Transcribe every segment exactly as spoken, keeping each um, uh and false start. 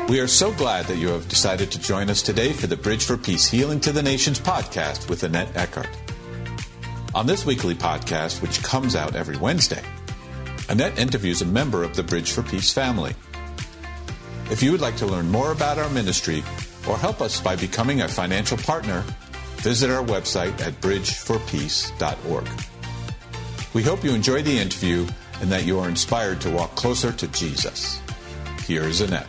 We are so glad that you have decided to join us today for the Bridge for Peace Healing to the Nations podcast with Annette Eckhart. On this weekly podcast, which comes out every Wednesday, Annette interviews a member of the Bridge for Peace family. If you would like to learn more about our ministry or help us by becoming a financial partner, visit our website at bridge for peace dot org. We hope you enjoy the interview and that you are inspired to walk closer to Jesus. Here is Annette.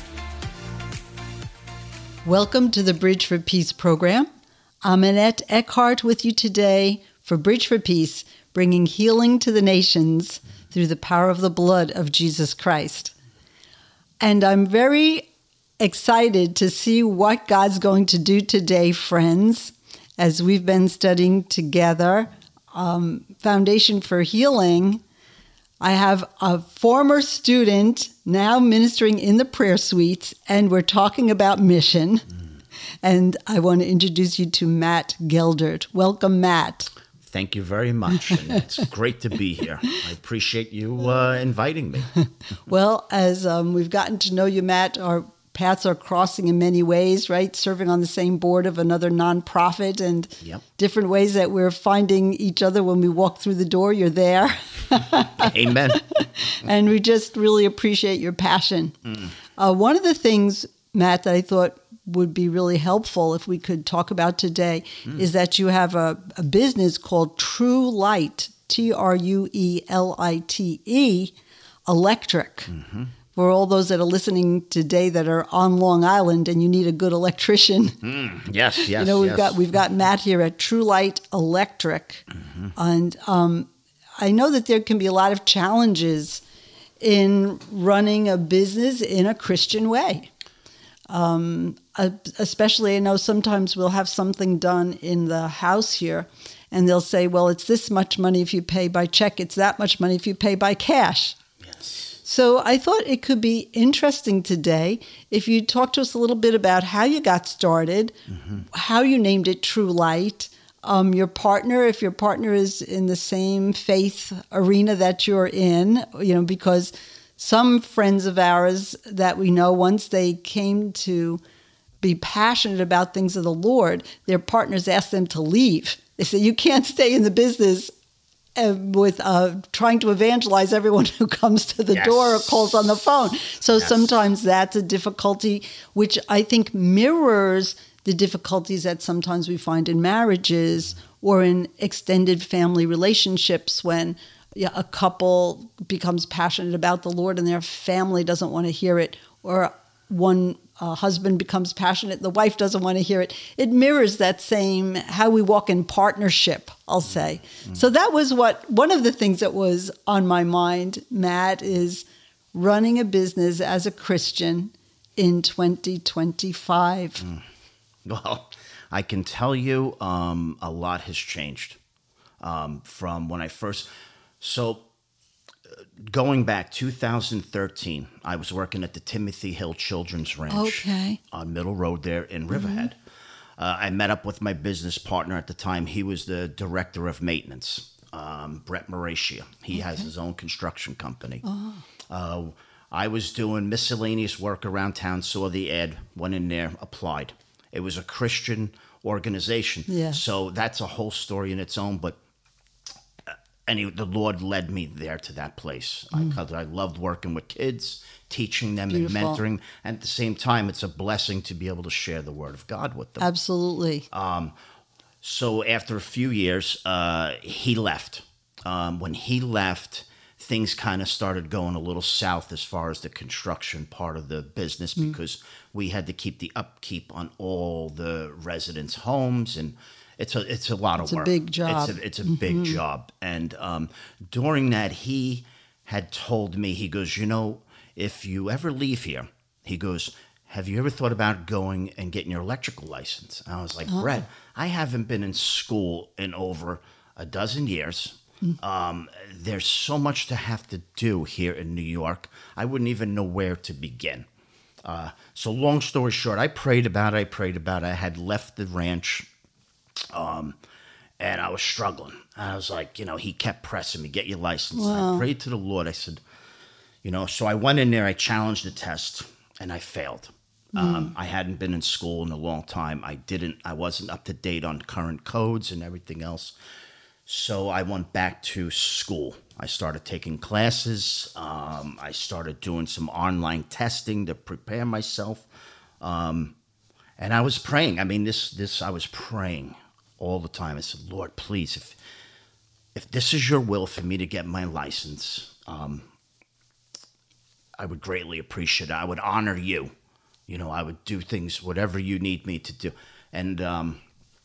Welcome to the Bridge for Peace program. I'm Annette Eckhart with you today for Bridge for Peace, bringing healing to the nations through the power of the blood of Jesus Christ. And I'm very excited to see what God's going to do today, friends, as we've been studying together um, Foundation for Healing. I have a former student now ministering in the prayer suites, and we're talking about mission. Mm. And I want to introduce you to Matt Geldert. Welcome, Matt. Thank you very much. And it's great to be here. I appreciate you uh, inviting me. Well, as um, we've gotten to know you, Matt, our paths are crossing in many ways, right? Serving on the same board of another nonprofit and yep. different ways that we're finding each other when we walk through the door. You're there. Amen. And we just really appreciate your passion. Mm. Uh, one of the things, Matt, that I thought would be really helpful if we could talk about today mm. is that you have a, a business called True Light, T R U E L I T E, Electric. Mm-hmm. For all those that are listening today that are on Long Island and you need a good electrician. Mm, yes, yes, you know, we've yes. got we've got Matt here at True Light Electric. Mm-hmm. And um, I know that there can be a lot of challenges in running a business in a Christian way. Um, especially, I know sometimes we'll have something done in the house here and they'll say, well, it's this much money if you pay by check. It's that much money if you pay by cash. So I thought it could be interesting today if you talk to us a little bit about how you got started, mm-hmm. how you named it True Light, um, your partner, if your partner is in the same faith arena that you're in, you know, because some friends of ours that we know, once they came to be passionate about things of the Lord, their partners asked them to leave. They said, you can't stay in the business Uh, with uh, trying to evangelize everyone who comes to the yes. door or calls on the phone. So yes. sometimes that's a difficulty, which I think mirrors the difficulties that sometimes we find in marriages or in extended family relationships when yeah, a couple becomes passionate about the Lord and their family doesn't want to hear it, or one uh, husband becomes passionate, the wife doesn't want to hear it. It mirrors that same, how we walk in partnership, I'll say. Mm-hmm. So that was what, one of the things that was on my mind, Matt, is running a business as a Christian in twenty twenty-five. Mm. Well, I can tell you um, a lot has changed um, from when I first, so going back two thousand thirteen, I was working at the Timothy Hill Children's Ranch okay. on Middle Road there in Riverhead. Mm-hmm. Uh, I met up with my business partner at the time. He was the director of maintenance, um, Brett Mauritia. He okay. has his own construction company. Oh. Uh, I was doing miscellaneous work around town, saw the ad, went in there, applied. It was a Christian organization. Yeah. So that's a whole story in its own, but And he, the Lord led me there to that place. Mm. I, I loved working with kids, teaching them Beautiful. and mentoring. And at the same time, it's a blessing to be able to share the word of God with them. Absolutely. Um, so after a few years, uh, he left. Um, when he left, things kind of started going a little south as far as the construction part of the business mm. because we had to keep the upkeep on all the residents' homes, and It's a it's a lot it's of work. It's a big job. It's a, it's a mm-hmm. big job. And um, during that, he had told me, he goes, you know, if you ever leave here, he goes, have you ever thought about going and getting your electrical license? And I was like, oh. Brett, I haven't been in school in over a dozen years. Mm. Um, there's so much to have to do here in New York. I wouldn't even know where to begin. Uh, so long story short, I prayed about it. I prayed about it. I had left the ranch. Um, and I was struggling. I was like, you know, he kept pressing me, get your license. Wow. I prayed to the Lord. I said, you know, so I went in there, I challenged the test, and I failed. Um, I hadn't been in school in a long time. I didn't. I wasn't up to date on current codes and everything else. So I went back to school. I started taking classes. Um, I started doing some online testing to prepare myself. Um, and I was praying. I mean, this this I was praying all the time. I said, Lord, please, if if this is your will for me to get my license, um, I would greatly appreciate it. I would honor you. You know, I would do things, whatever you need me to do. And um,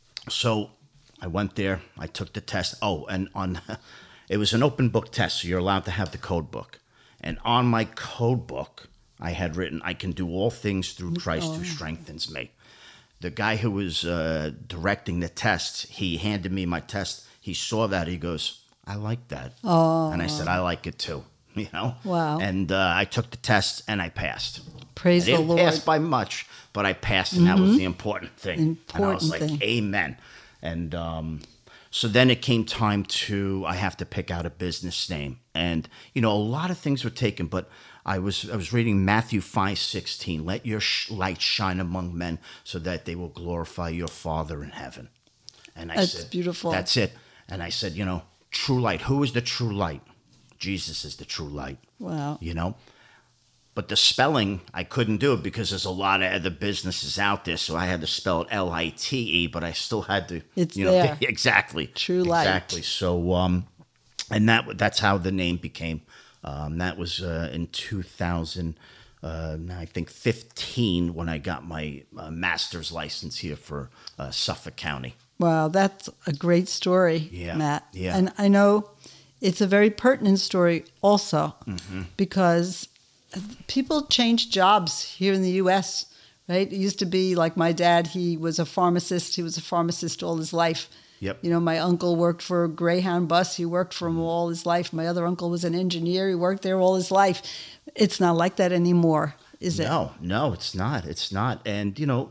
so I went there. I took the test. Oh, and on it was an open book test, so you're allowed to have the code book. And on my code book, I had written, I can do all things through Christ who strengthens me. The guy who was uh, directing the test, he handed me my test. He saw that. He goes, I like that. Oh. And I said, I like it too. You know? Wow. And uh, I took the test and I passed. Praise I didn't the Lord. pass by much, but I passed, and that was the important thing. Important and I was like, thing. amen. And um, so then it came time to, I have to pick out a business name. And, you know, a lot of things were taken, but I was I was reading Matthew five sixteen. Let your sh- light shine among men so that they will glorify your Father in heaven. And I That's said, beautiful. That's it. And I said, you know, true light. Who is the true light? Jesus is the true light. Wow. You know? But the spelling, I couldn't do it because there's a lot of other businesses out there. So I had to spell it L I T E, but I still had to. It's you know, there. Exactly. True light. Exactly. So, um, and that that's how the name became. Um, that was uh, in two thousand, uh, I think fifteen, when I got my uh, master's license here for uh, Suffolk County. Wow, that's a great story, Yeah, Matt. yeah. And I know it's a very pertinent story also Mm-hmm. because people change jobs here in the U S, right? It used to be like my dad, he was a pharmacist. He was a pharmacist all his life. Yep. You know, my uncle worked for a Greyhound bus. He worked for him all his life. My other uncle was an engineer. He worked there all his life. It's not like that anymore, is it? No, no, it's not. It's not. And, you know,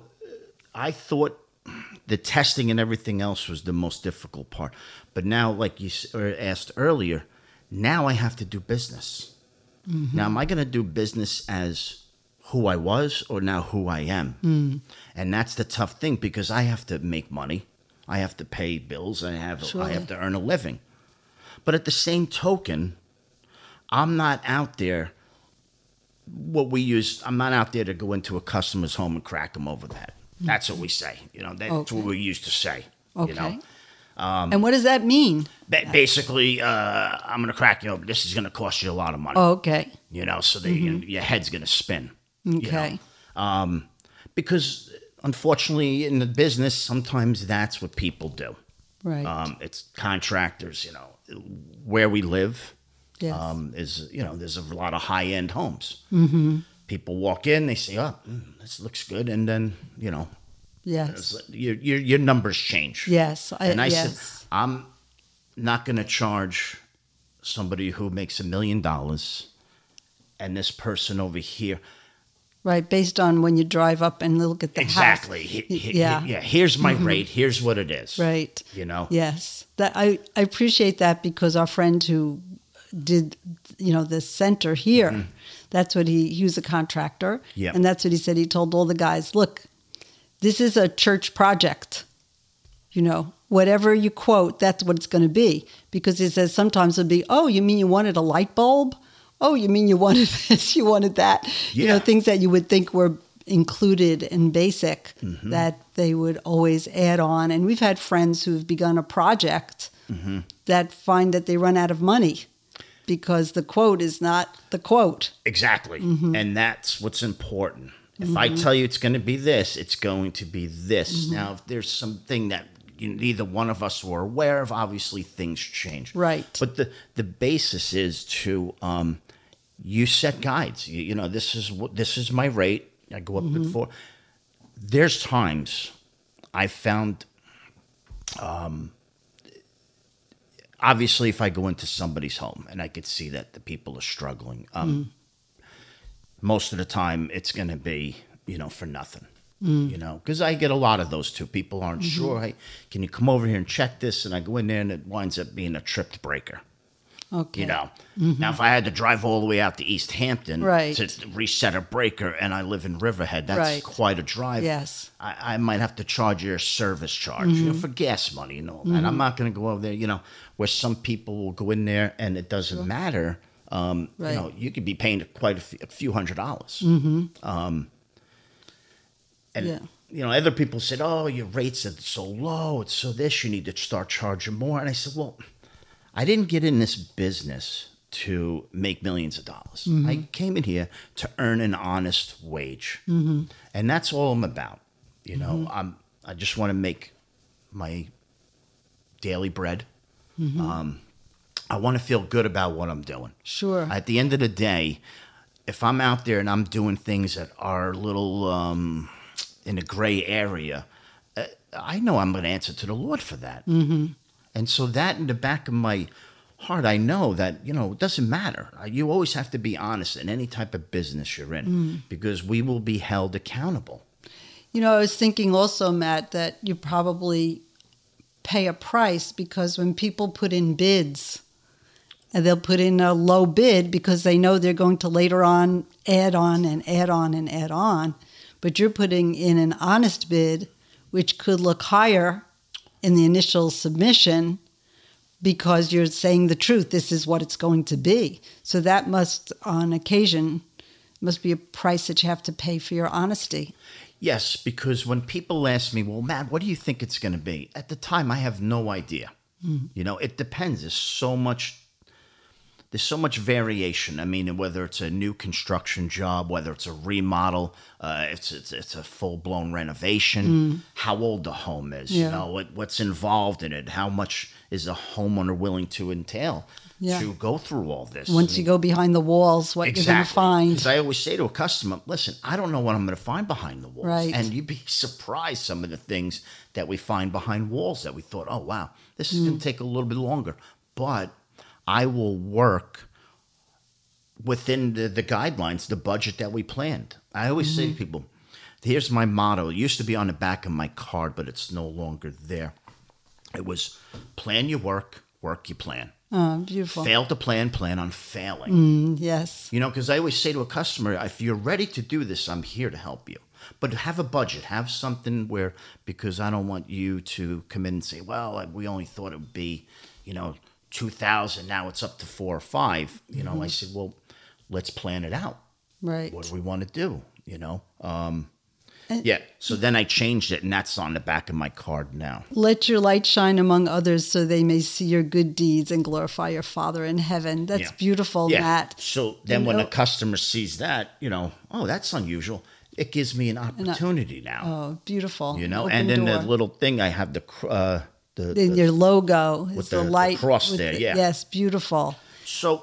I thought the testing and everything else was the most difficult part. But now, like you s- or asked earlier, now I have to do business. Mm-hmm. Now, am I going to do business as who I was or now who I am? Mm. And that's the tough thing because I have to make money. I have to pay bills. I have Surely. I have to earn a living. But at the same token, I'm not out there. What we use, I'm not out there to go into a customer's home and crack them over the head. That's what we say. You know, that's Okay. what we used to say. Okay. You know, and what does that mean? ba- basically, uh, I'm going to crack you over. This is going to cost you a lot of money. Oh, okay. You know, so that you, your head's going to spin. you know. Okay. Um, because unfortunately, in the business, sometimes that's what people do. Right. Um, it's contractors. You know, where we live. Yes. Um, is you know, there's a lot of high end homes. Mm-hmm. People walk in, they say, "Oh, mm, this looks good," and then you know, yes. it's- your your your numbers change. Yes. I, And I yes. said, I'm not going to charge somebody who makes a million dollars, and this person over here. Right, based on when you drive up and look at the Exactly. house. He- he- yeah. he- yeah. Here's my rate. Here's what it is. Right. You know. Yes. That I, I appreciate that because our friend who did, you know, the center here, that's what he, he was a contractor. Yep. And that's what he said. He told all the guys, look, this is a church project. You know, whatever you quote, that's what it's going to be. Because he says sometimes it'll be, oh, you mean you wanted a light bulb? Oh, you mean you wanted this, you wanted that? You know, Yeah. things that you would think were included and basic Mm-hmm. that they would always add on. And we've had friends who've begun a project Mm-hmm. that find that they run out of money because the quote is not the quote. Exactly. Mm-hmm. And that's what's important. If I tell you it's going to be this, it's going to be this. Mm-hmm. Now, if there's something that you, neither one of us were aware of, obviously things change. Right. But the, the basis is to um, you set guides. You, you know, this is what this is my rate. I go up Mm-hmm. at four. There's times I found. Um, obviously, if I go into somebody's home and I could see that the people are struggling, um, most of the time it's going to be, you know, for nothing. You know, because I get a lot of those too. People aren't sure. Hey, can you come over here and check this? And I go in there and it winds up being a tripped breaker. Okay. You know, mm-hmm. Now if I had to drive all the way out to East Hampton right. to reset a breaker, and I live in Riverhead, that's right. quite a drive. Yes, I, I might have to charge you a service charge, mm-hmm. you know, for gas money and all that. Mm-hmm. I'm not going to go over there, you know, where some people will go in there and it doesn't sure. matter. Um, right. You know, you could be paying quite a few, a few hundred dollars. Mm-hmm. Um, and yeah. you know, other people said, "Oh, your rates are so low. It's so this. You need to start charging more." And I said, "Well, I didn't get in this business to make millions of dollars. Mm-hmm. I came in here to earn an honest wage, mm-hmm. and that's all I'm about. You know, mm-hmm. I'm. I just want to make my daily bread. Mm-hmm. Um, I want to feel good about what I'm doing. Sure. At the end of the day, if I'm out there and I'm doing things that are a little um, in a gray area, uh, I know I'm going to answer to the Lord for that. Mm-hmm. And so that in the back of my heart, I know that, you know, it doesn't matter. You always have to be honest in any type of business you're in mm. because we will be held accountable. You know, I was thinking also, Matt, that you probably pay a price because when people put in bids, and they'll put in a low bid because they know they're going to later on add on and add on and add on. But you're putting in an honest bid, which could look higher in the initial submission because you're saying the truth. This is what it's going to be. So that must, on occasion, must be a price that you have to pay for your honesty. Yes, because when people ask me, well, Matt, what do you think it's going to be? At the time, I have no idea. Mm. You know, it depends. There's so much There's so much variation. I mean, whether it's a new construction job, whether it's a remodel, uh, it's, it's it's a full-blown renovation, mm. how old the home is, yeah. you know, what, what's involved in it, how much is a homeowner willing to entail yeah. to go through all this. Once I mean, you go behind the walls, what exactly. you're going to find. Because I always say to a customer, listen, I don't know what I'm going to find behind the walls. Right. And you'd be surprised some of the things that we find behind walls that we thought, oh, wow, this is mm. going to take a little bit longer. But I will work within the, the guidelines, the budget that we planned. I always mm-hmm. say to people, here's my motto. It used to be on the back of my card, but it's no longer there. It was plan your work, work your plan. Oh, beautiful. Fail to plan, plan on failing. Mm, yes. You know, because I always say to a customer, if you're ready to do this, I'm here to help you. But have a budget. Have something where, because I don't want you to come in and say, well, we only thought it would be, you know, two thousand, now it's up to four or five. You know, mm-hmm. I said, well, let's plan it out. Right. What do we want to do? You know? Um, yeah. So then I changed it, and that's on the back of my card now. Let your light shine among others so they may see your good deeds and glorify your Father in heaven. That's yeah. beautiful, yeah. Matt. So then you when know? a customer sees that, you know, oh, that's unusual. It gives me an opportunity now. Oh, beautiful. You know, Open and then door. the little thing I have the... Uh, The, the, your logo with the, the light the cross there, the, yeah. Yes, beautiful. So,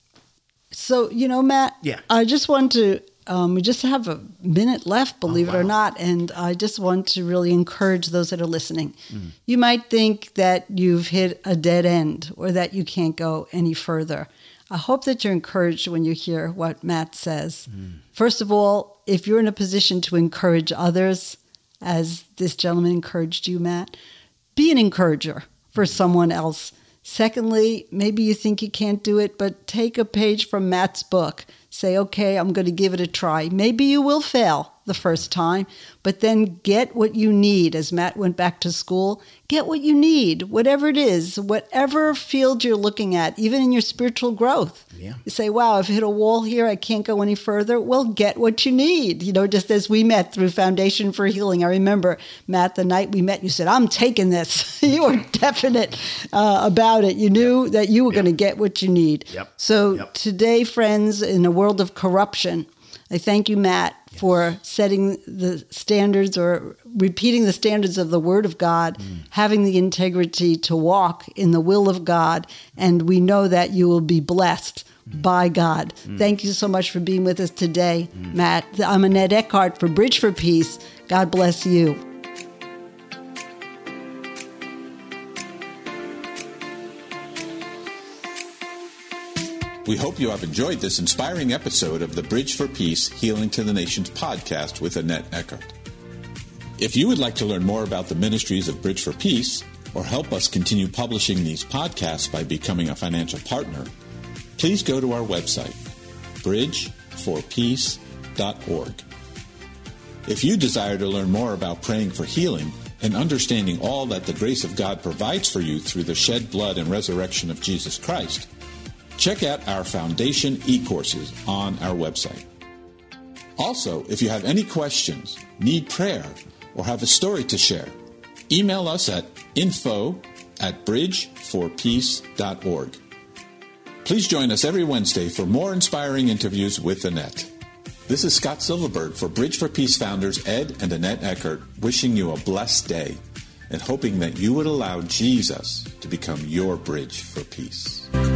so you know, Matt. Yeah. I just want to. Um, we just have a minute left, believe oh, wow. it or not, and I just want to really encourage those that are listening. Mm. You might think that you've hit a dead end or that you can't go any further. I hope that you're encouraged when you hear what Matt says. Mm. First of all, if you're in a position to encourage others, as this gentleman encouraged you, Matt, be an encourager for someone else. Secondly, maybe you think you can't do it, but take a page from Matt's book. Say, okay, I'm going to give it a try. Maybe you will fail the first time, but then get what you need. As Matt went back to school, get what you need, whatever it is, whatever field you're looking at, even in your spiritual growth. Yeah. You say, wow, I've hit a wall here. I can't go any further. Well, get what you need. You know, just as we met through Foundation for Healing. I remember, Matt, the night we met, you said, I'm taking this. You were definite uh, about it. You knew yep. that you were yep. going to get what you need. Yep. So yep. today, friends, in a world of corruption, I thank you, Matt, yes. for setting the standards or repeating the standards of the Word of God, mm. having the integrity to walk in the will of God, and we know that you will be blessed mm. by God. Mm. Thank you so much for being with us today, mm. Matt. I'm Annette Eckhart for Bridge for Peace. God bless you. We hope you have enjoyed this inspiring episode of the Bridge for Peace, Healing to the Nations podcast with Annette Eckhart. If you would like to learn more about the ministries of Bridge for Peace, or help us continue publishing these podcasts by becoming a financial partner, please go to our website, bridge for peace dot org. If you desire to learn more about praying for healing and understanding all that the grace of God provides for you through the shed blood and resurrection of Jesus Christ, check out our Foundation e-courses on our website. Also, if you have any questions, need prayer, or have a story to share, email us at info at bridge for peace dot org. Please join us every Wednesday for more inspiring interviews with Annette. This is Scott Silverberg for Bridge for Peace founders Ed and Annette Eckert, wishing you a blessed day and hoping that you would allow Jesus to become your bridge for peace.